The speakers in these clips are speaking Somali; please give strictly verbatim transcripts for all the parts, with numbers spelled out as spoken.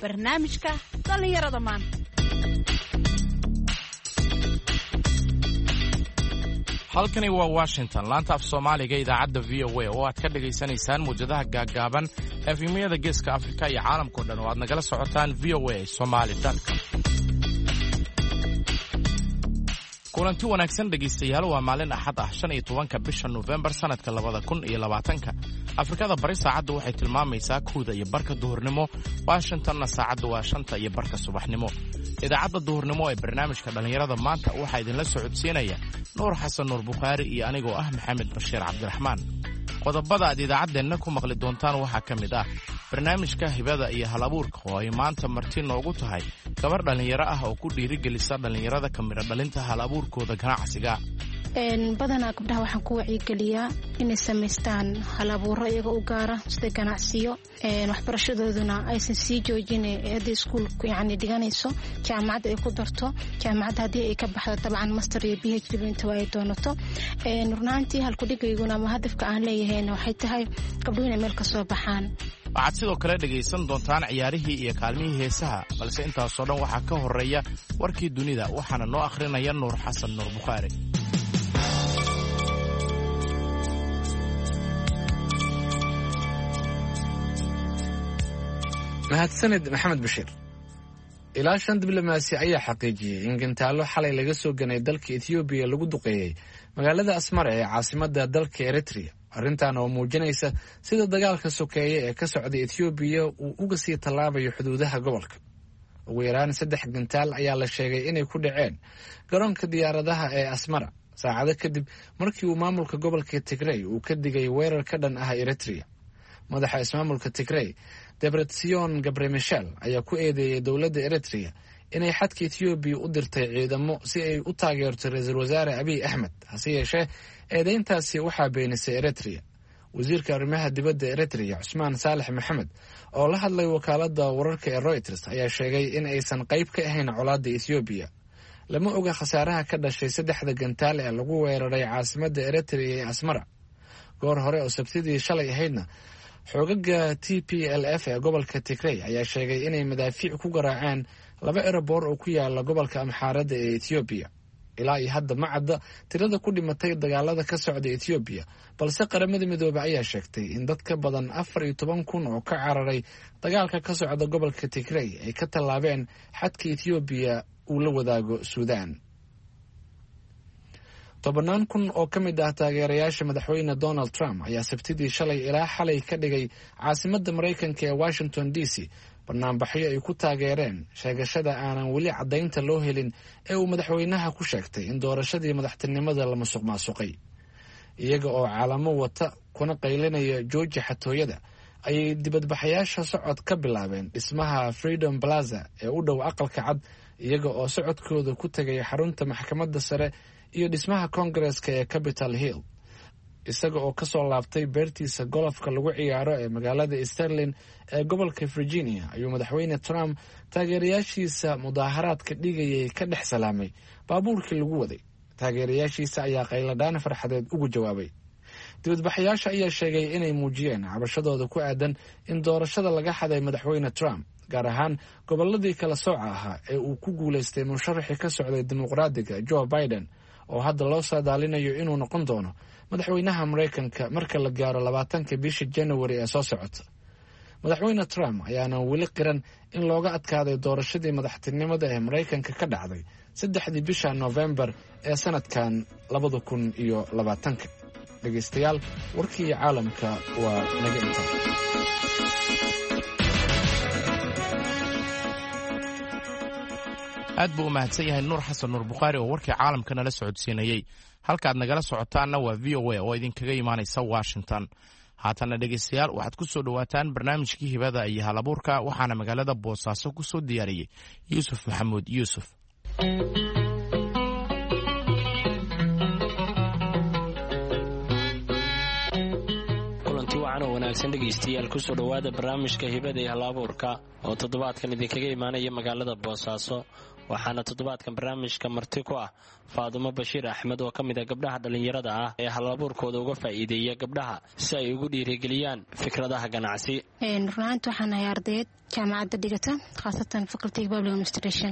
barnaamijka dhallinyarada maanta. halkani waa Washington, laanta af Soomaaliga idaacadda V O A oo aad ka dhageysanaysaan muujadaha gaagaaban efemiyada Geeska Afrika iyo caalamka oo dhan oo aad nagala socotaan v o a somali dot com. kulanti wanaagsan dhegeystayaal, waa maalin axad ah shan iyo tobanka bisha November sanadka labada kun iyo labaatanka. Afrikada bari saacaddu waxay tilmaamaysaa kowda iyo barka duhurnimo, Washingtonna saacaddu waa shanta iyo barka subaxnimo. idaacadda duhurnimo ee barnaamijka dhallinyarada maanta waxaa idinla socodsiinaya Nuur Xasan Nuur Bukhaari iyo anigoo ah Maxamed Bashiir Cabdiraxmaan. qodobada aad idaacaddeenna ku maqli doontaan waxaa ka mid ah barnaamijka hibada iyo halabuurka oo ay maanta marti noogu tahay gabar dhallinyaro ah oo ku dhiirigelisa dhallinyarada ka midho dhalinta halabuurkooda ganacsiga. badanaa gabdhaha waxaan ku wacyigeliyaa inay samaystaan halabuuro iyaga u gaara sida ganacsiyo, waxbarashadooduna aysan sii joojin haddii iskuulku yacni dhiganayso jaamacadda ay ku darto. jaamacadda haddii ay ka baxdo dabcan master iyo b h d inta ay doonato. runaantii halkudhigayguna ama hadafka aan leeyahayna waxay tahay gabdhuhu inay meel ka soo baxaan. waxaad sidoo kale dhegaysan doontaan ciyaarihii iyo kaalmihii heesaha, balse intaasoo dhan waxaa ka horreeya warkii dunida waxaana noo akhrinaya Nuur Xasan Nuur Bukhaari. mahadsanid Maxamed Bashiir. ilaa shan diblomaasi ayaa xaqiijiyey in gantaalo xalay laga soo ganay dalka Ethiopia lagu duqeeyey magaalada Asmara ee caasimadda dalka Eritrea. arrintan oo muujinaysa sida dagaalka sokeeye ee ka socda Ethiopia uu uga sii tallaabayo xuduudaha gobolka. ugu yaraan saddex gantaal ayaa la sheegay inay ku dhaceen garoonka diyaaradaha ee Asmara saacado kadib markii uu maamulka gobolka Tigray uu ka digay weerar ka dhan ah Eritrea. madaxa ismaamulka Tigray Debretsion Gabremeshal ayaa ku eedeeyay dowladda Eritrea inay xadka Ethiopia u dirtay ciidamo si ay u taageerto ra'iisul wasaare Abiy Ahmed. hase yeeshee eedeyntaasi waxaa beenisay Eritrea. wasiirka arrimaha dibadda Eritrea Cusmaan Saalex Maxamed oo la hadlay wakaaladda wararka ee Reuters ayaa sheegay in aysan qayb ka ahayn colaadda Ethiopia. lama oga khasaaraha ka dhashay saddexda gantaal ee lagu weeraray caasimadda Eritrea ee Asmara. goor hore oo sabtidii shalay ahaydna xoogaga T P L F ee gobolka Tigray ayaa sheegay inay madaafiic ku garaaceen laba eraboor oo ku yaala gobolka Amxaarada ee Ethiopia. ilaa iyo hadda ma cadda tirada ku dhimatay dagaalada ka socda Ethiopia, balse qaramada midoobay ayaa sheegtay in dad ka badan afar iyo toban kun oo ka cararay dagaalka ka socda gobolka Tigray ay ka tallaabeen xadka Ethiopia uu la wadaago Suudaan. tobanaan kun oo ka mid ah taageerayaasha madaxweyne Donald Trump ayaa sabtidii shalay ilaa xalay ka dhigay caasimadda Maraykanka ee Washington D C barnaamijyo ay ku taageereen sheegashada aanan weli caddaynta loo helin ee uu madaxweynaha ku sheegtay in doorashadii madaxtinimada la musuqmaasuqay. iyaga oo caalamo wata kuna qaylinaya jooji xatooyada ayay dibadbaxayaasha socod ka bilaabeen dhismaha Freedom Plaza ee u dhow aqalka cad, iyaga oo socodkooda ku tagay xarunta maxkamadda sare iyo dhismaha Congress-ka ee Capitol Hill. isaga oo ka soo laabtay beertiisa golofka lagu ciyaaro ee magaalada Sterling ee gobolka Virginia ayuu madaxweyne Trump taageerayaashiisa mudaaharaadka dhigayay ka dhex salaamay baabuurkii lagu waday. taageerayaashiisa ayaa qayladhaan farxadeed ugu jawaabay. dibadbaxayaasha ayaa sheegay inay muujiyeen cabashadooda ku aadan in doorashada laga xaday madaxweyne Trump, gaar ahaan gobolladii kala sooca ahaa ee uu ku guulaystay musharaxii ka socday dimuqraadiga Joe Biden oo hadda loo saadaalinayo inuu noqon doono madaxweynaha Maraykanka marka la gaaro labaatanka bisha January ee soo socota. madaxweyne Trump ayaana weli qiran in looga adkaaday doorashadii madaxtinimada ee Maraykanka ka dhacday saddexdii bisha November ee sanadkan labada kun iyo labaatanka. dhegaystayaal, warkii caalamka waa naga intaa. aad buu u mahadsan yahay Nuur Xasan Nuur Bukhaari oo warkii caalamka nala socodsiinayay. halkaad nagala socotaanna waa V O A oo idinkaga imaanaysa Washington. haatanna dhegaystayaal, waxaad ku soo dhowaataan barnaamijkii hibada iyo halabuurka, waxaana magaalada Boosaaso ku soo diyaariyey Yuusuf Maxamuud Yuusuf. wanaagsan dhegaystayaal, kusoo dhowaada barnaamijka hibada iyo halabuurka oo toddobaadkan idinkaga imaanaya magaalada Boosaaso. waxaana toddobaadkan barnaamijka marti ku ah Faadumo Bashiir Axmed oo ka mid ah gabdhaha dhalinyarada ah ee hal-abuurkooda uga faa'iideeya gabdhaha si ay ugu dhiirigeliyaan fikradaha ganacsi. een runtii waxaan ahay ardayd jaamacadda dhigata khaasatan faculty public administration.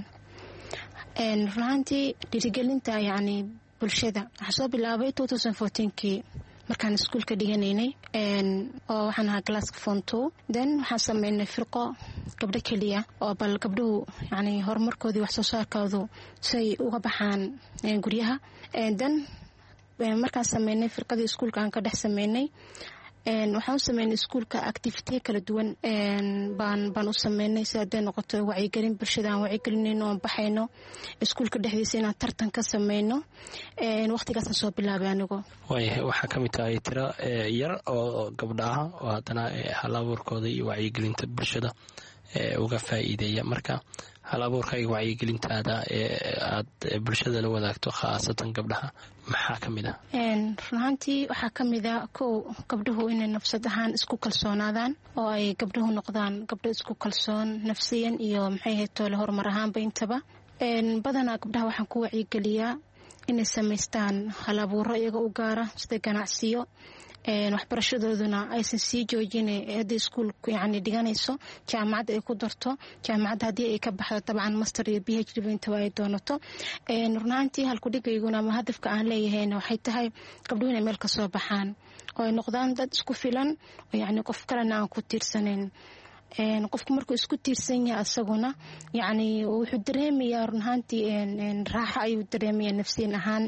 een runtii dhiirigelinta yani bulshada waxaa soo bilaabay two thousand fourteen kii markaan iskuulka dhiganaynay een oo waxaan ahaa classka form two then waxaan sameynay firqo gabdho keliya oo bal gabdhuhu yani horumarkoodii wax soo saarkoodu say uga baxaan guryaha. then markaan sameynay firqadii iskuulka aan ka dhex sameynay een waxaan u sameynay iskuulka activity kala duwan een baan baan u sameynay si ay noqoto wacyigelin bulshada aan wacyigelinayno oo baxayno iskuulka dhexdiisa inaan tartan ka sameyno een waqtigaas soo bilaabay anigu. way waxa ka mid ah tira yar oo gabdhaha oo hadana hal-abuurkooda iyo wacyigelinta bulshada ee uga faa'iideeya. marka hal-abuurka iyo wacyigelintaada ee aad bulshada la wadaagto khaasatan gabdhaha maxaa ka mid ah? een runtii waxa ka mid ah ko gabdhuhu inay nafsad ahaan isku kalsoonaadaan oo ay gabdhuhu noqdaan gabdho isku kalsoon nafsiyan iyo maxay hayto la horumar ahaanba intaba. een badanaa gabdhaha waxaan ku wacyigeliyaa inay samaystaan hal-abuuro iyaga u gaara sida ganacsiyo een waxbarashadooduna aysan sii joojin haddii iskuulku yani dhiganayso jaamacad ay ku darto jaamacadda haddii ay ka baxdo dabcan master iyo b h d inta ay doonato. een runtii halku dhigayguna ama hadafka aan leeyahayna waxay tahay gabdhuhu inay meel ka soo baxaan oo ay noqdaan dad isku filan oo yani qof kalena aan ku tiirsanayn. een qofku markuu isku tiirsan yahay asaguna yani wuxuu dareemayaa runtii een raaxo ayuu dareemayaa nafsiyan ahaan.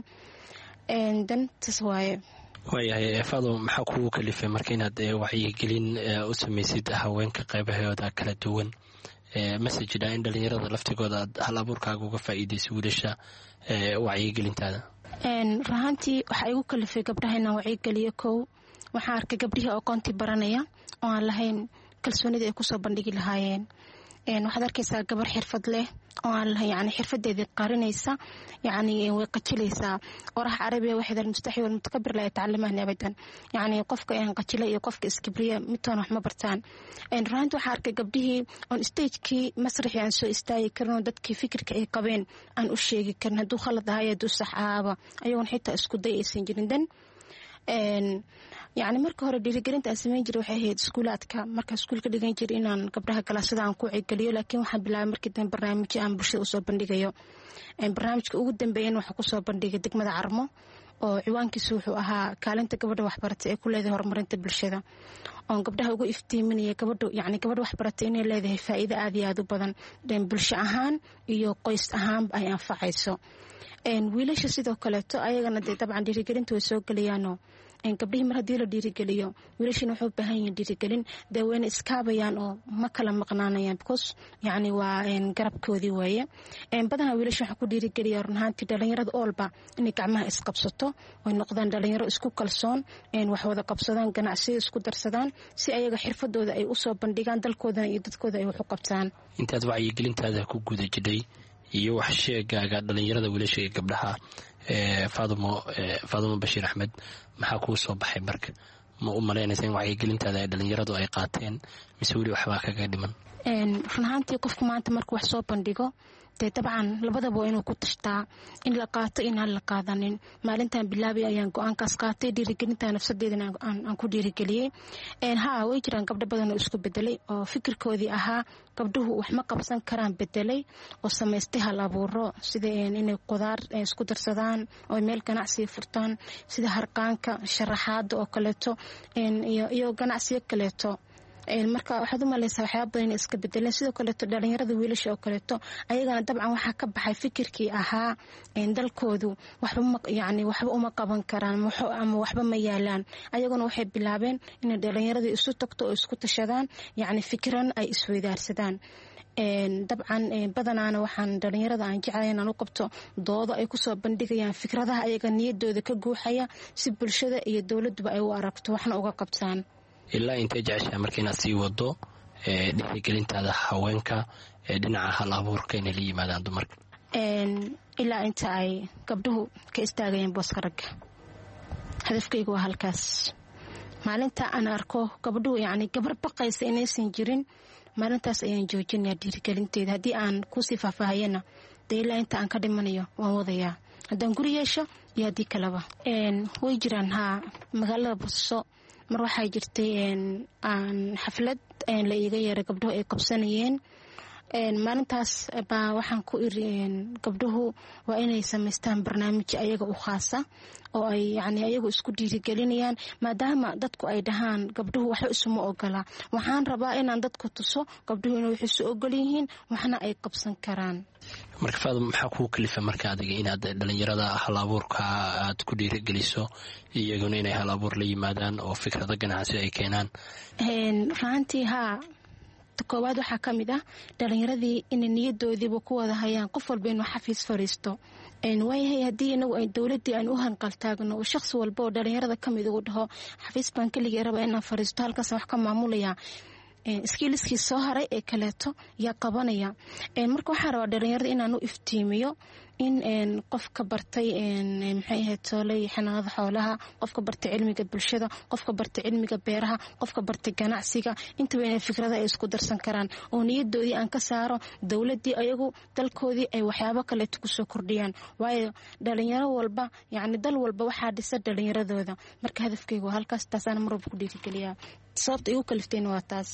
een dan tas waaye. waayahay Faadumo maxaa kugu kalifay marka inaad wacyigelin u samaysid haweenka qaybahooda kala duwan ee message-da in dhalinyarada laftigooda hal-abuurkaaga uga faa'iideyso wiilasha ee wacyigelintaada? een runtii waxa igu kalifay gabdhaha inaan wacyigeliyo kow waxaan arkay gabdhihii oo aqoonti baranaya oo aan lahayn kalsoonida ay ku soo bandhigi lahaayeen. een waxaad arkaysaa gabar xirfad leh oo aan lahayn yani xirfadeedii qarinaysa yani way qajilaysaa orax carabiga waxay dal mustaxil mutakabir la yatacalamahan abadan yani qofka aan qajilay iyo qofka iskibriya midtoona wax ma bartaan. een runtii waxaan arkay gabdhihii on stage-kii masraxii aan soo istaagi karin dadkii fikirka ay qabeen aan u sheegi karin hadduu khalad ahaa hadduu sax ahaaba ayagoon xitaa isku day aysan jirin. dan een yani marka hore dhiirigelinta aan sameyn jiray waxay ahayd iskuulaadka marka iskuulka dhigan jiray inaan gabdhaha galaasada aan ku wacyigeliyo laakiin waxaan bilaabay markii dambe barnaamijyo aan bulshada usoo bandhigayo. een barnaamijka ugu dambeeyana waxaa kusoo bandhigay degmada Carmo oo ciwaankiisu wuxuu ahaa kaalinta gabadha waxbarata ee ku leedahay horumarinta bulshada oo gabdhaha ugu iftiiminaya gabadhu yani gabadha waxbarata inay leedahay faa'iido aad iyo aad u badan bulsho ahaan iyo qoys ahaan ay anfacayso. een wiilasha sidoo kale to ayagana dee dabcan dhiirigelinta way soo galayaanoo een gabdhihii mar haddii la dhiirigeliyo wiilashina wuxuu u baahan yihiin dhiirigelin dee wayna iskaabayaan oo ma kala maqnaanayaan because yani waa een garabkoodii weeye. een badanaa wiilasha waxaa ku dhiirigeliya runhaantii dhalinyarada oolba inay gacmaha isqabsato oy noqdaan dhalinyaro isku kalsoon een wax wada qabsadaan ganacsiyo isku darsadaan si ayaga xirfadooda ay usoo bandhigaan dalkoodana iyo dadkooda ay wax u qabtaan. intaad wacyigelintaada ku guda jidhay iyo wax sheegaaga dhalinyarada wiilasha iyo gabdhaha ee Faadumo Faadumo Bashiir Axmed maxaa ku soo baxay marka ma u maleynaysaa in wacyigelintaada ay dhalinyaradu ay qaateen mise weli waxba kaga dhiman? een runtii qofku maanta markuu wax soo bandhigo dee dabcan labadaba inuu ku tashtaa in la qaato in aan la qaadanin. maalintan bilaabay ayaan go'aankaas qaatay dhiirigelinta nafsadeedana aan ku dhiirigeliyay. een haa way jiraan gabdho badan oo isku bedelay oo fikirkoodii ahaa gabdhuhu wax ma qabsan karaan bedelay oo samaystay hal-abuuro sida inay qudaar isku darsadaan oo meel ganacsi furtaan sida harqaanka sharaxaada oo kaleeto iyo iyo ganacsiyo kaleeto. een marka waxaad u maleysaa waxyaabo badan inay iska bedeleen sidoo kaleeto dhalinyarada wiilasha oo kaleeto ayagana dabcan waxaa ka baxay fikirkii ahaa een dalkoodu waxba ma yani waxba uma qaban karaan ama waxba ma yaalaan ayaguna waxay bilaabeen inay dhalinyarada isu tagto oo isku tashadaan yani fikran ay isweydaarsadaan. een dabcan badanaana waxaan dhalinyarada aan jeclahay inaan u qabto doodo ay kusoo bandhigayaan fikradaha ayaga niyadooda ka guuxaya si bulshada iyo dowladuba ay u aragto waxna uga qabtaan. ilaa intee jeceshahay marka inaad sii wado ee dhiirigelintaada haweenka ee dhinaca hal-abuurka inay la yimaadaan dumarka? een ilaa inta ay gabdhuhu ka istaagayeen booska ragga hadafkaygu waa halkaas. maalinta aan arko gabdhuhu yani gabar baqaysa inaysan jirin maalintaas ayaan joojinayaa dhiirigelinteeda. haddii aan kusii faahfaahayana dee ilaa inta aan ka dhimanayo waan wadayaa haddaan guri yeesho iyo haddii kaleba. way jiraan haa magaalada Boosaaso mar waxaa jirtay aan xaflad la iiga yeeray gabdho ay qabsanayeen. maalintaas baa waxaan ku iri gabdhuhu waa inay samaystaan barnaamij ayaga u khaasa oo ay yani ayagu isku dhiirigelinayaan, maadaama dadku ay dhahaan gabdhuhu waxba isuma ogola. waxaan rabaa inaan dadku tuso gabdhuhu inay wax isu ogol yihiin waxna ay qabsan karaan. marka Faadimo maxaa kuu kalifa marka adiga inaad dhalinyarada hal abuurka aad ku dhiirigeliso iyaguna inay hal abuur la yimaadaan oo fikrado ganacsi ay keenaan? runtii haa koowaad waxaa ka mid ah dhalinyaradii inay niyadoodiiba ku wada hayaan qof walba inuu xafiis fariisto. waayahay haddii inagu ay dowladdii aan u hanqaltaagno oo shakhsi walba oo dhalinyarada ka mid ugu dhaho xafiis baan keligii raba inaan fariisto halkaas wax ka maamulaya, iskiiliskii soo haray ee kaleeto yaa qabanaya. marka waxaa rabaa dhalinyarada inaan u iftiimiyo in qofka bartay maxay ahayd toolay xanaanada xoolaha, qofka bartay cilmiga bulshada, qofka bartay cilmiga beeraha, qofka bartay ganacsiga, intaba inay fikrada ay isku darsan karaan oo niyadoodii aan ka saaro dowladdii ayagu dalkoodii ay waxyaabo kaleeto ku soo kordhiyaan. waayo dhalinyaro walba yacni dal walba waxaa dhisa dhalinyaradooda. marka hadafkaygu halkaas taasaan mar walba ku dhiirigeliyaa. sababta igu kaliftayna waa taas.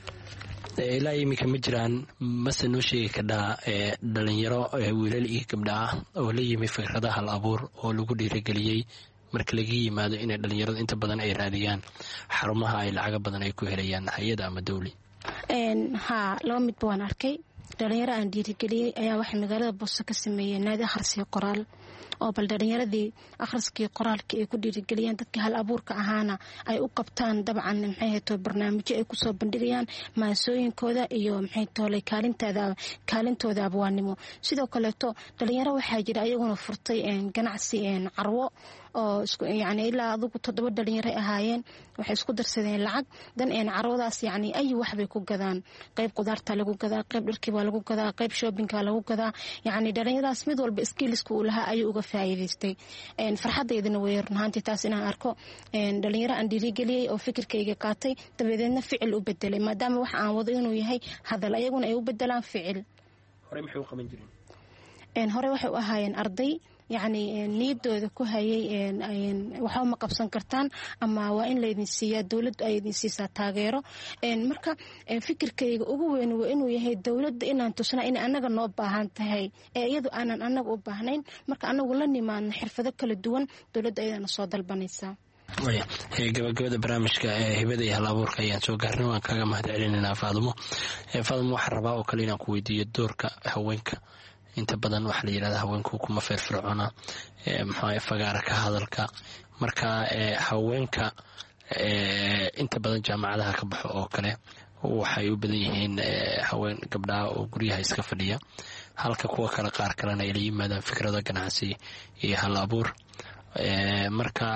ilaa iminka ma jiraan mase noo sheegi kadhaa dhalinyaro wiilal iyo gabdha ah oo la yimi fikrada hal abuur oo lagu dhiirigeliyey marka laga yimaado inay dhalinyarada inta badan ay raadiyaan xarumaha ay lacaga badan ay ku helayaan hay-ada ama dawli? haa laba midba waan arkay. dhalinyaro aan dhiirigeliyey ayaa waxay magaalada Boosaaso ka sameeyeen naadi akhriska qoraal oo bal dhalinyaradii akhriskii qoraalkii ay ku dhiirigeliyaan dadkii hal abuurka ahaana ay u qabtaan dabcan maxay hayto barnaamijyo ay kusoo bandhigayaan maasooyinkooda iyo maxay toolay kaalintaada kaalintooda abwaanimo. sidoo kaleeto dhalinyaro waxaa jira ayaguna furtay ganacsi carwo oo yani ilaa adugu toddoba dhalinyaro ahaayeen. waxay isku darsadeen lacag dan carwadaas yani ay waxbay ku gadaan. qayb qudaarta lagu gadaa, qayb dharkii baa lagu gadaa, qayb shoppingka lagu gadaa. yani dhalinyaradaas mid walba skillska uu lahaa ayuu uga faa'iidaystay. farxadeedana way runaantii taas inaan arko dhalinyaro aan dhiirigeliyey oo fikirkayga qaatay dabadeedna ficil u bedelay, maadaama wax aan wado inuu yahay hadal ayaguna ay u bedelaan ficil. hore maxay u qaban jireen? hore waxay u ahaayeen arday yacni niyadooda ku hayay waxba ma qabsan kartaan ama waa in laydin siiyaa dowladdu ay idin siisaa taageero. marka fikirkayga ugu weyn waa inuu yahay dowladda inaan tusnaa in anaga noo baahan tahay ee iyadu aanan anaga u baahnayn. marka anagu la nimaadno xirfado kala duwan dowladda ayadana soo dalbanaysaa. gabagabada barnaamijka hibada iyo hal abuurka ayaan soo gaarnay. waan kaaga mahad celinaynaa Faadimo. Faadimo waxaan rabaa oo kale inaan ku weydiiyo doorka haweenka. inta badan waxaa la yidhahdaa haweenku kuma firfircoona maxaa fagaara ka hadalka. marka haweenka inta badan jaamacadaha ka baxo oo kale waxay u badan yihiin haween gabdhaha oo guryaha iska fadhiya, halka kuwa kale qaar kalena ay la yimaadaan fikrado ganacsi iyo hal abuur. marka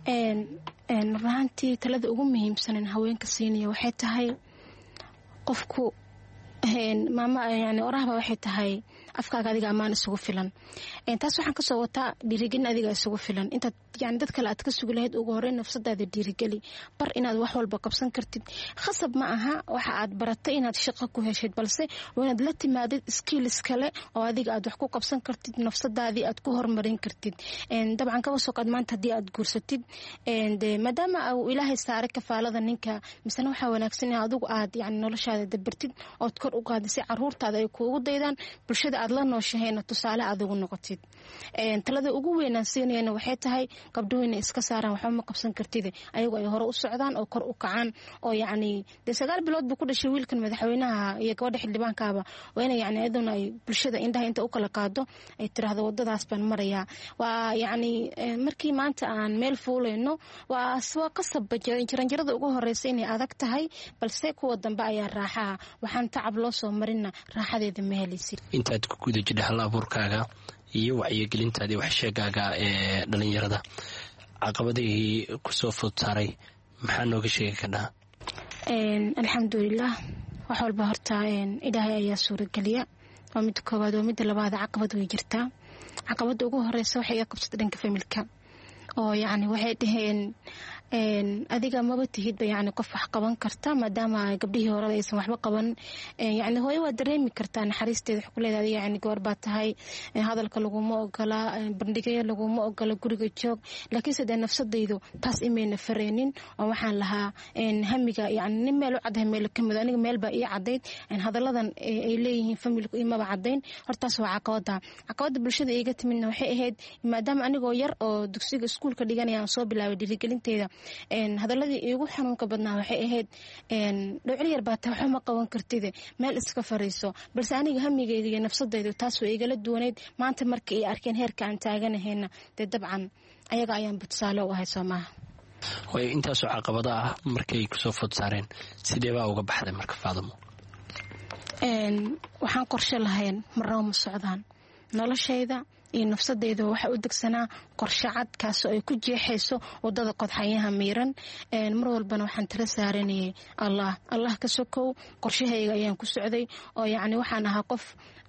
runaantii talada ugu muhiimsanan haweenka siinaya waxay tahay qofku maama yani orahba waxay tahay afkaaga adiga ammaan isugu filan. taas waxaan kasoo wataa dhiirigelin adiga isugu filan. intaad yani dad kale aad ka sugi lahayd ugu horreyn nafsadaada dhiirigeli, bar inaad wax walba qabsan kartid. khasab ma aha waxa aad baratay inaad shaqo ku heshid, balse waa inaad la timaadid skills kale oo adiga aad wax ku qabsan kartid, nafsadaadii aad ku horumarin kartid. dabcan kaba soo qaad maanta haddii aad guursatid maadaama uu ilaahay saaray kafaalada ninka, misena waxaa wanaagsan in adigu aad yani noloshaada dabartid ood kor u qaadisay caruurtaada ay kuugu daydaan, bulshada aad la nooshahayna tusaale aad ugu noqotid. talada ugu weynaan siinayana waxay tahay gabdhuhu inay iska saaraan waxba ma qabsan kartid, ayagu ay hore u socdaan oo kor u kacaan. oo yacni dee sagaal bilood buu ku dhashay wiilkan madaxweynaha iyo gabadha xildhibaankaaba, waa inay yani iyaduna ay bulshada indhaha inta u kala qaado ay tiraahdo wadadaas baan marayaa. waa yacni markii maanta aan meel fuulayno waa waa qasab jaranjarada ugu horeysa inay adag tahay, balse kuwa dambe ayaa raaxaha. waxaan tacab loo soo marina raaxadeeda ma helaysid. intaad ku guda jidha hal abuurkaaga iyo wacyigelintaadii wax sheegaaga ee dhalinyarada, caqabadihii kusoo food saaray maxaa nooga sheegi kadhaa? alxamdulilah wax walba horta ilaahay ayaa suurageliya. waa midda koowaad. waa midda labaad caqabad way jirtaa. caqabada ugu horeysa waxay iga qabsatay dhanka familka oo yacni waxay dhaheen adiga maba tihidba yani qof wax qaban karta maadaama gabdhihii horeba aysan waxba qaban yani hooyo waa dareemi kartaa naxariisteeda wax ku leedahay adiga yani goor baa tahay hadalka laguma ogola bandhigaya laguma ogola guriga joog laakiinse dee nafsadaydu taas imayna fareenin oo waxaan lahaa hamiga yani nin meel u caddahay meel ka mid aniga meel baa ii caddayd hadalladan ay leeyihiin familku imaba caddayn hortaas waa caqabada caqabada bulshada iiga timidna waxay ahayd maadaama anigoo yar oo dugsiga iskuulka dhiganaya aan soo bilaabay dhiirigelinteeda hadaladii iigu xanuunka badnaa waxay ahayd dhowcil yar baa taa waxba ma qaban kartide meel iska fariiso balse aniga hamigeyga iyo nafsadaydu taas way igala duwanayd maanta marka ay arkeen heerka aan taaganahayna dee dabcan ayaga ayaan tusaale u ahay soo maaha way intaasoo caqabada ah markay kusoo food saareen sidee baa uga baxday marka Faadimo waxaan qorshe lahayn marnaba ma socdaan noloshayda iyo nafsadeyda waxa u degsanaa qorshe cad kaasoo ay ku jeexayso wadada qodxayaha miiran mar walbana waxaan tala saaranayay allah allah ka sokow qorshahayga ayaan ku socday oo yacni waxaan ahaa qof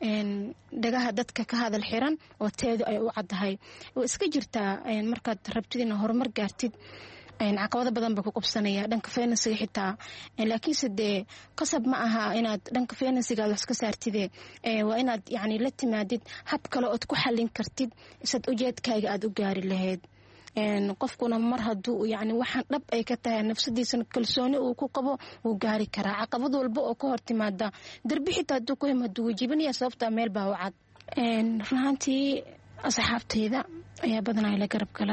dhagaha dadka ka hadal xiran oo teedu ay u caddahay oo iska jirtaa markaad rabtid inaad horumar gaartid caqabado badan baa ku qabsanaya dhanka finansiga xitaa laakiinse dee qasab ma aha inaad dhanka finansiga wax ka saartide waa inaad yani la timaadid hab kale ood ku xallin kartid isaad ujeedkaaga aad u gaari lahayd qofkuna mar hadduu yani waxaan dhab ay ka tahay nafsadiisana kalsooni uu ku qabo wuu gaari karaa caqabad walba oo ka hor timaada darbi xitaa hadduu ku himaado wuu jibinaya sababtaa meel baa u cad runaantii asxaabtayda ayaa badanaa la garab gala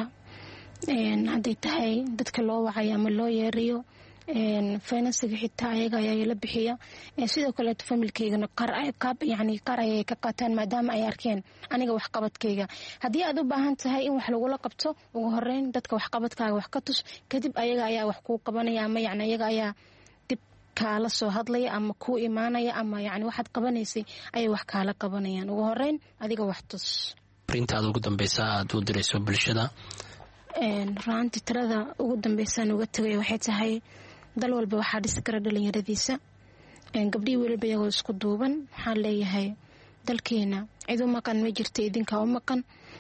hadday tahay dadka loo wacay ama loo yeerayo finansiga xitaa ayaga ayaa la bixiya sidoo kaleeto familkeygana yani qaar ayay ka qaataan maadaama ay arkeen aniga waxqabadkayga haddii aad u baahan tahay in wax lagula qabto ugu horeyn dadka waxqabadkaaga wax ka tus kadib ayaga ayaa wax kuu qabanaya ama yani ayaga ayaa dib kaala soo hadlaya ama kuu imaanaya ama yani waxaad qabanaysay ayay wax kaala qabanayaan ugu horeyn adiga wax tus arintaada ugu dambeysa aad u dirayso bulshada runaantii tirada ugu dambeysaan uga tagay waxay tahay dal walba waxaa dhisi kara dhalinyaradiisa gabdhihii weliba iyagoo isku duuban waxaan leeyahay dalkeena cid u maqan ma jirta idinkaa u maqan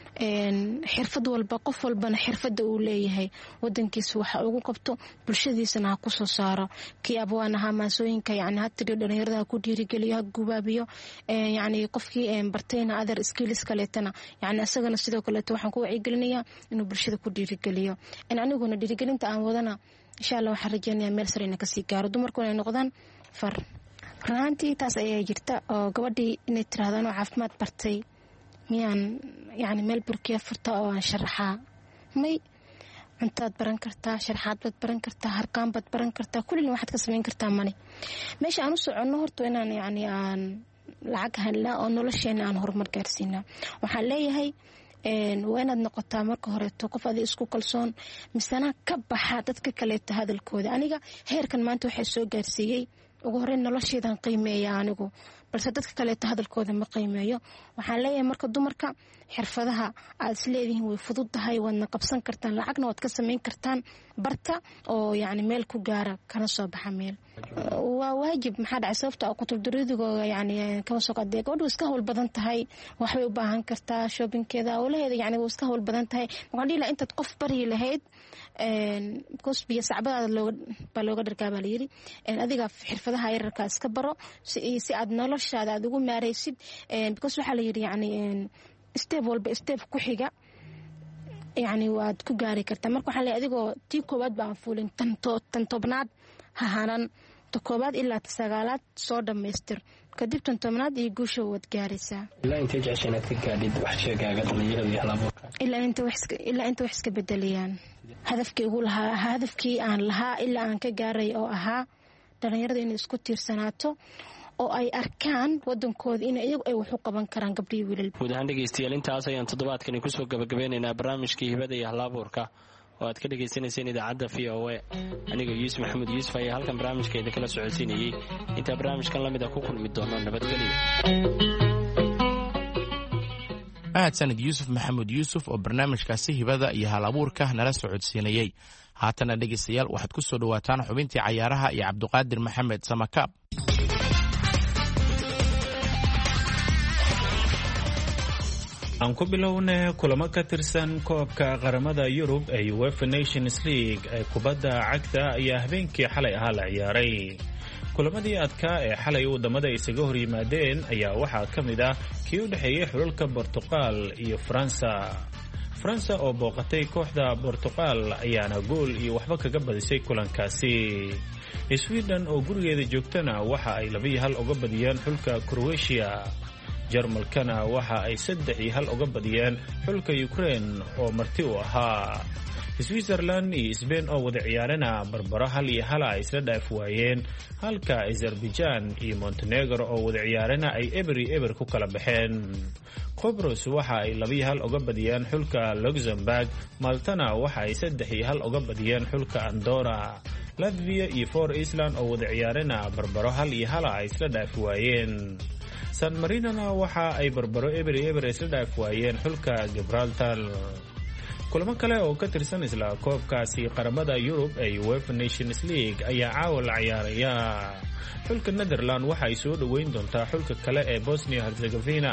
xirfad walba qof walbana xirfada uu leeyahay wadankiisa waxa ugu qabto bulshadiisana ha kusoo saaro kii abwaan ahaa maasooyinka yani hatiriyo dhalinyarada ha ku dhiirigeliyo ha gubaabiyo yani qofkii bartayna other skills kaleetana yani isagana sidoo kaleeto waxaan ku wacyigelinayaa inuu bulshada ku dhiirigeliyo aniguna dhiirigelinta aan wadana insha allah waxaan rajeynayaa meel sare ina kasii gaaro dumarku inay noqdaan far runaantii taas ayaa jirta oo gabadhii inay tirahdaan oo caafimaad bartay miyaan yani meel burkiya furta oo aan sharaxaa may cuntaad baran kartaa sharaxaad baad baran kartaa harqaan baad baran kartaa kullina waxaad ka samayn kartaa mani meesha aan u soconno horta inaan yani aan lacag helnaa oo nolosheena aan horumar gaarsiinaa waxaan leeyahay waa inaad noqotaa marka horeeto qof adi isku kalsoon misana ka baxa dadka kaleeto hadalkooda aniga heerkan maanta waxaa soo gaarsiiyey ugu horeyn nolosheedan qiimeeya anigu balse dadka kaleeto hadalkooda ma qiimeeyo waxaan leeyahay marka dumarka xirfadaha aad isleedihiin way fududahay waadna qabsan kartaan lacagna waad ka samayn kartaan barta oo yani meel ku gaara kana soo baxa meel waa waajib maxaa dhacay sababta kutub duridigooda yani kama soo qaadee gabadhu iska hawl badan tahay waxbay u baahan kartaa shoppingkeeda awlaheeda yani waa iska hawl badan tahay waxaan dhihi lahaa intaad qof bari lahayd because biyo sacbadaada looga baa looga dhargaa baa layidhi adiga xirfadaha yararka iska baro si aad noloshaada aad ugu maaraysid because waxaa layidhi yani step walba step ku xiga yani waad ku gaari kartaa marka waxaan leeyahay adigoo tii koowaad baan fuulin tan tobnaad hahanan ta koowaad ilaa ta sagaalaad soo dhammaystir kadib tan tobnaad iyo guusha waad gaaraysaa ilaa intay jecesha inaad ka gaadhid wax sheegaaga dhalinyarada iyo halabuurka ilaa inta wax ilaa inta wax iska bedelayaan hadafkii ugu lahaa hadafkii aan lahaa ilaa aan ka gaaray oo ahaa dhalinyarada inay isku tiirsanaato oo ay arkaan wadankooda in iyagu ay wax u qaban karaan gabdhihii wiilal guud ahaan dhegeystayaal intaas ayaan toddobaadkani kusoo gabagabeynaynaa barnaamijkii hibada iyo halabuurka oo aad ka dhagaysanayseen idaacadda v o a aniga yuusuf maxamed yuusuf ayaa halkan barnaamijka idinkala socodsiinayey intaa barnaamijkan la mid a ku kulmi doono nabadgelyo mahadsanid yuusuf maxamed yuusuf oo barnaamijkaasi hibada iyo halabuurka nala socodsiinayey haatana dhegaystayaal waxaad ku soo dhowaataan xubintii cayaaraha iyo cabdiqaadir maxamed samakaab aan ku bilownay kulamo ka tirsan koobka qaramada Yurub ee UEFA Nations League ee kubadda cagta ayaa habeenkii xalay ahaa la ciyaaray. kulamadii adkaa ee xalay wadamada isaga hor yimaadeen ayaa waxaa ka mid ah kii u dhexeeyay xulalka Portugal iyo Faransa. Faransa oo booqatay kooxda Portugal ayaana gool iyo waxba kaga badisay kulankaasi. Sweden oo gurigeeda joogtana waxa ay laba iyo hal uga badiyeen xulka Croatia. Jarmalkana waxa ay saddex iyo hal uga badiyeen xulka Ukraine oo marti u ahaa. Switzerland iyo Spain oo wada ciyaarana barbaro hal iyo hal ay isla dhaaf waayeen, halka Azerbaijan iyo Montenegro oo wada ciyaarana ay eber iyo eber ku kala baxeen. Qobrus waxa ay laba iyo hal uga badiyeen xulka Luxembourg, Maltana waxa ay saddex iyo hal uga badiyeen xulka Andorra. Latvia iyo Four Island oo wada ciyaarana barbaro hal iyo hal ay isla dhaaf waayeen. San Marinona waxa ay barbaro eber iyo eber isla dhaaf waayeen xulka Gibraltar. kulamo kale oo ka tirsan isla koobkaasi qaramada Yurub ee UEFA Nations League ayaa caawa la ciyaaraya. xulka Netherland waxa ay soo dhaweyn doontaa xulka kale ee Bosnia Herzegovina.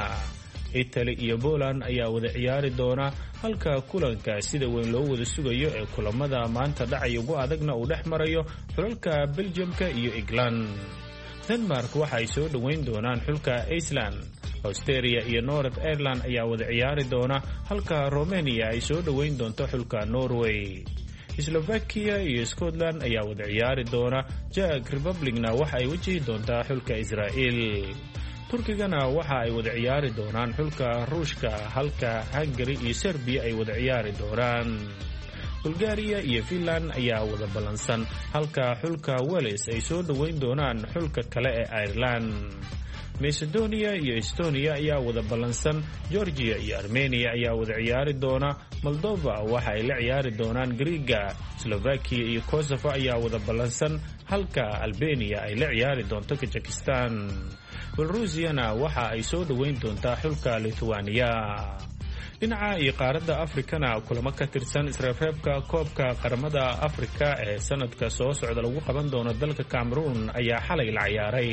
Italy iyo Poland ayaa wada ciyaari doona, halka kulanka sida weyn loo wada sugayo ee kulamada maanta dhacay ugu adagna uu dhex marayo xulalka Belgiumka iyo England. Denmark waxa ay soo dhaweyn doonaan xulka Iceland. Austria iyo North Ireland ayaa wada ciyaari doona, halka Romania ay soo dhaweyn doonto xulka Norway. Slovakia iyo Scotland ayaa wada ciyaari doona, Czech Republicna waxa ay wajihi doontaa xulka Israel. Turkigana waxa ay wada ciyaari doonaan xulka Ruushka, halka Hungary iyo Serbia ay wada ciyaari doonaan. Bulgaria iyo Finland ayaa wada balansan, halka xulka Wales ay soo dhaweyn doonaan xulka kale ee Ireland. Macedonia iyo Estonia ayaa wada balansan, Georgia iyo Armenia ayaa wada ciyaari doona, Moldova waxa ay la ciyaari doonaan Greega, Slovakia iyo Kosovo ayaa wada balansan, halka Albania ay la ciyaari doonto Kazakhstan. Belarusiana waxa ay soo dhaweyn doontaa xulka Lithuania. dhinaca iyo qaaradda Afrikana kulamo ka tirsan isreebreebka koobka qaramada Afrika ee sanadka soo socda lagu qaban doono dalka Cameroon ayaa xalay la ciyaaray.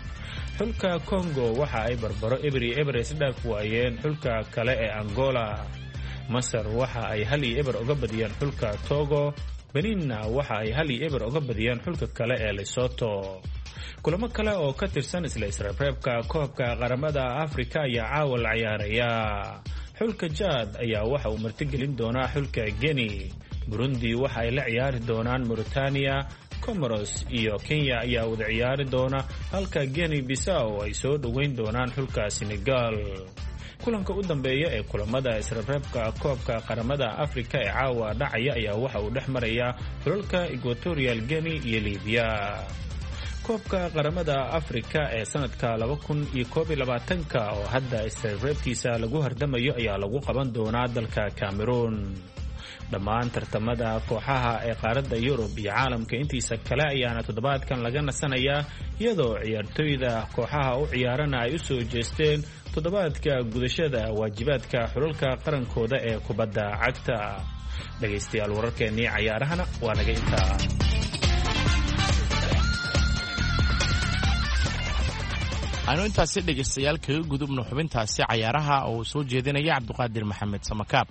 xulka Congo waxa ay barbaro eber iyo eber isla dhaaf waayeen xulka kale ee Angola. Masar waxa ay hal iyo eber uga badiyeen xulka Togo. Beninna waxa ay hal iyo eber uga badiyeen xulka kale ee Lesotho. kulamo kale oo ka tirsan isla isreebreebka koobka qaramada Afrika ayaa caawa la ciyaaraya. xulka Chad ayaa waxa uu martigelin doonaa xulka Guinea. Burundi waxa ay la ciyaari doonaan Mauritania. Comoros iyo Kenya ayaa wada ciyaari doona, halka Guinea Bissau ay soo dhaweyn doonaan xulka Senegal. kulanka u dambeeya ee kulamada isreebreebka koobka qaramada Afrika ee caawa dhacaya ayaa waxa uu dhex maraya xulalka Equatorial Guinea iyo Libya. koobka qaramada Afrika ee sanadka laba kun iyo koob iyo labaatan oo hadda isreebreebkiisa lagu hardamayo ayaa lagu qaban doonaa dalka Cameroon. dhammaan tartamada kooxaha ee qaaradda Yurub iyo caalamka intiisa kale ayaana toddobaadkan laga nasanayaa, iyadoo ciyaartoyda kooxaha u ciyaarana ay u soo jeesteen toddobaadka gudashada waajibaadka xulalka qarankooda ee kubadda cagta. dhagaystayaal, wararkeennii cayaarahana waa naga intaa. aynu intaasi dhegaystayaal kaga gudubno xubintaasi cayaaraha oo soo jeedinaya Cabduqaadir Maxamed Samakaab.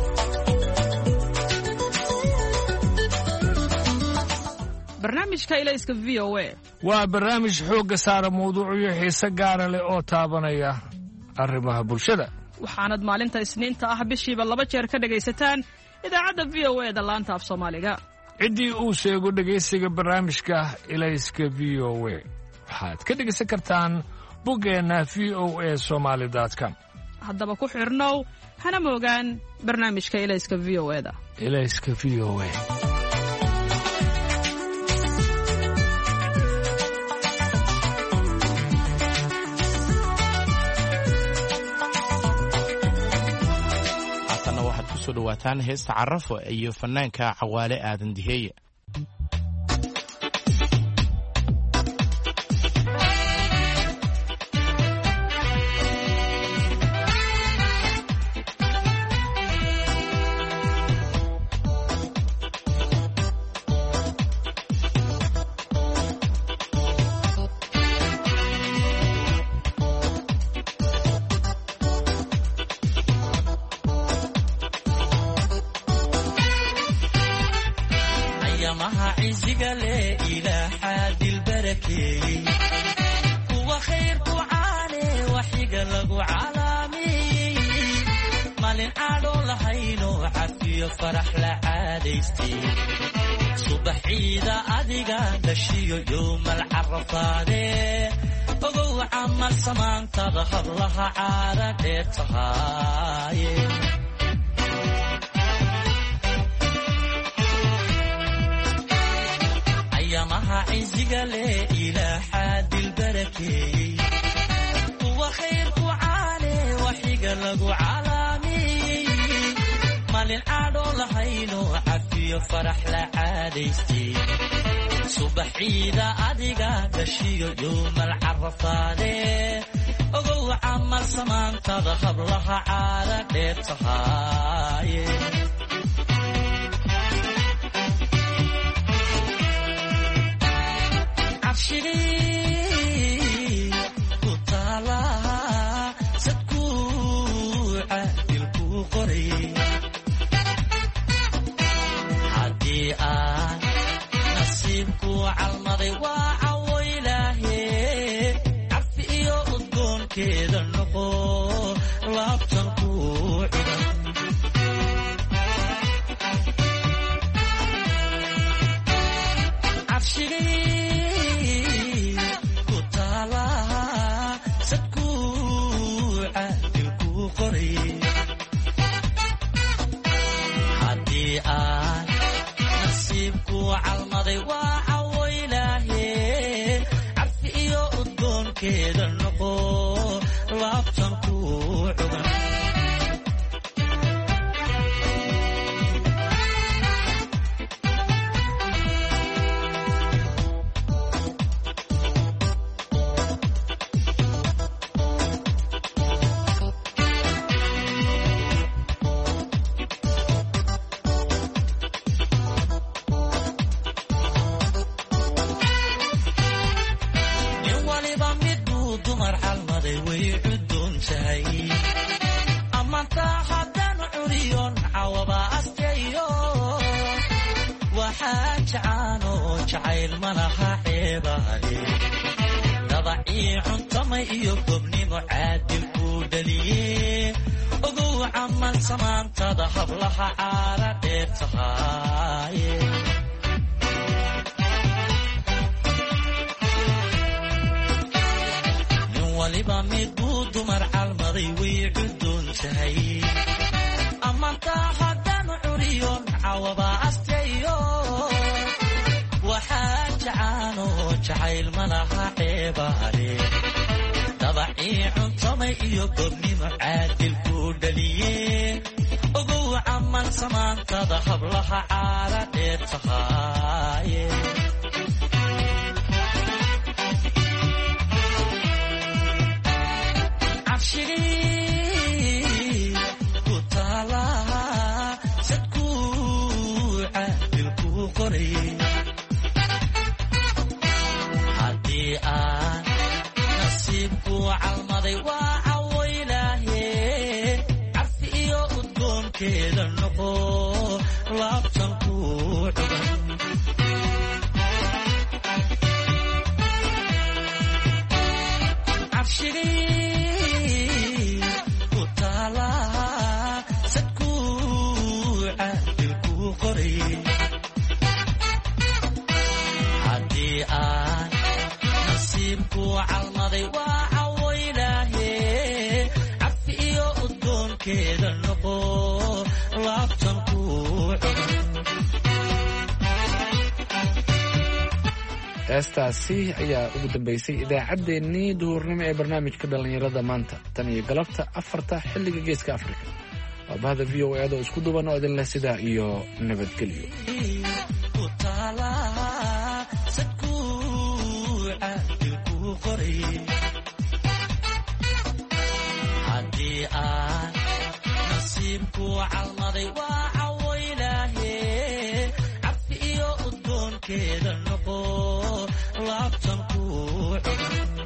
barnaamijka ilayska V O A waa barnaamij xoogga saara mawduucyo xiise gaara leh oo taabanaya arrimaha bulshada. waxaanad maalinta Isniinta ah bishiiba laba jeer ka dhagaysataan idaacadda V O A da laanta af Soomaaliga. ciddii uu sheego dhegaysiga barnaamijka ilayska V O A waxaad ka dhegaysan kartaan buggeenna v o a somali dot com. haddaba ku xirnow hana moogaan barnaamijka ilayska V O A da. ilayska V O A. waxaad ku soo dhawaataan heesta Carafo iyo fanaanka Cawaale Aadan Diheeye. عزيزة إلى حد البركة وخير وعاني وحيق لقو عالمي مالين عادو لحينو عفي فرح لعاديستي صبح عيدة أدقى دشيو يوم العرفاني وقو عمل سمان تظهر لها عادتها أيامها عزيزة إلى حد البركة وخير وعاني وحيق لقو عالمي مالين عادو لحينو عفي فرح لعاديستي صبح عيدة أدقى دشيو يوم العرفاني وقو عمل سمان تظهر لها عادتها عشري وطالع ستكوع الكوقري عدي آن نصيبكو عالمضي وعويلهي عفي إيو الدون كذا النقو لابتنكو عشري عدي آن نصيبكو عالمضي وعويلهي عفي إيو الدون كذا النقو لابتنكو عقن جعيل منها عيباني نضعي عنطمي يقبني معادل كودلي وقو عمل سمان تضحب لها عارضتها نوالي بمدو دمر عالمضي ويعدون شهي أما انتهدن عريون عوضا أستيون وحاجعانو جعيل منها عيباني نضعي عنطمي يقبني معادل كودلي وقو عمل سمان تضحب لها عارضتها عفشري وطالع ستكوع الكوقري عدي آن نصيبكو عالمضي وعويلهي عفي إيو الدون كذا النقو لابتنكو عقن عفشري وطالع ستكوع الكوقري عدي آن نصيبكو عالمضي وعويلهي عفي إيو الدون كذا النقو لابتنكو عقن heestaasi ayaa ugu dambaysay idaacaddeenii duhurnimo ee barnaamijka dhallinyarada maanta tan iyo galabta afarta xilliga geeska afrika waa bahda v o eedoo isku duban oo idin leh sidaa iyo nabadgelyo haddii aan nasiibku calmaday waa cawaylahe cafi iyo udgoonkeeda noqo laabtan ku